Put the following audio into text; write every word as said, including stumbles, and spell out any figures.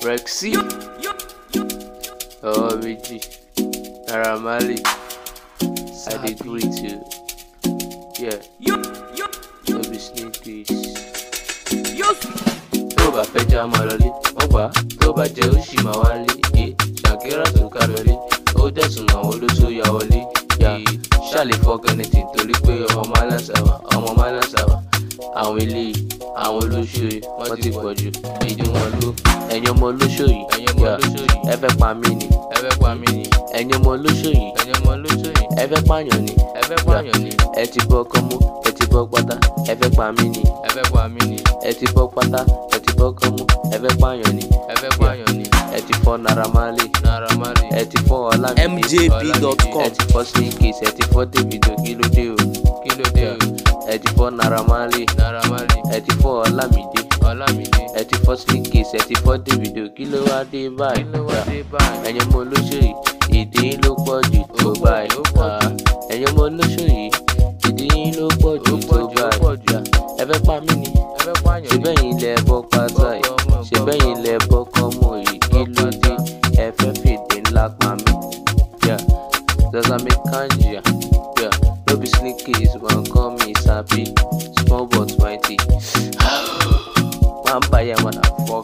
Rexy, O B G, Naira Marley, I dey greet you. Yeah, no be sneakies. Tó bá fẹ́ já máa lọlé, wọ́n gbà á. Tó bá jẹ́ ó ṣì máa wálé. Ṣàkírà tó kárọ̀lé, ó dẹ̀sùn àwọn olóṣó ya wọlé. Ṣàlè fuck anything torí pé ọmọ máa lásàwà, ọmọ máa lásàwà. Àwọn eléyìí, àwọn olóṣó yìí, wọ́n ti pọ̀ jù. Ìdí wọn ló. Ẹ̀yin ọmọ olóṣó yìí, ẹ fẹ́ pa mí ni. Ẹ fẹ́ pa mí ni. Ẹ̀yin ọmọ olóṣó yìí, ẹ̀yin ọmọ olóṣó yìí, ẹ fẹ́ pààyàn ni. Ẹ fẹ́ pààyàn ni. Ẹ ti bọ́ kọ́mú, ẹ ti bọ́ pátá, ẹ fẹ́ pa mí ni. Ẹ fẹ́ pa mí ni. Ẹ ti bọ́ pátá, ẹ ti bọ́ kọ́mú, ẹ fẹ́ pààyàn ni. Ẹ fẹ́ pààyàn ni. Ẹ ti fọ́ Naira Marley, Naira Marley. Ẹ ti fọ́ Olamide, M J B dot com. Ẹ ti fọ́ Sneakies, ẹ ti fọ́ Davido, kí ló dé o? Kí ló dé o? Ẹ ti fọ́ Naira Marley, Naira Marley. Ẹ ti fọ́ Olamide, Olamide. Ẹ ti fọ́ Sneakies, ẹ ti fọ́ Davido, kí ló wá dé báyìí? Kí ló wá dé báyìí? Ẹ̀yin ọmọ olóṣó yìí, ìdí yín ló pọ̀ jù tó báyìí. Ẹ̀yin ọmọ olóṣó yìí, ìdí yín ló pọ̀ jù tó báyìí. Ẹ fẹ́ pa mí ni? Ṣé bẹ́yìn lẹ bọ́ pátá yìí? Ṣé bẹ́yìn lẹ bọ́ kọ́mọ yìí? Kí ló dé? Ẹ fẹ́ fèdè ńlá pa mí. Zazami Kanji, yeah. No be Sneakies, one call me Sabi. Small but mighty. One buyer, motherfucker.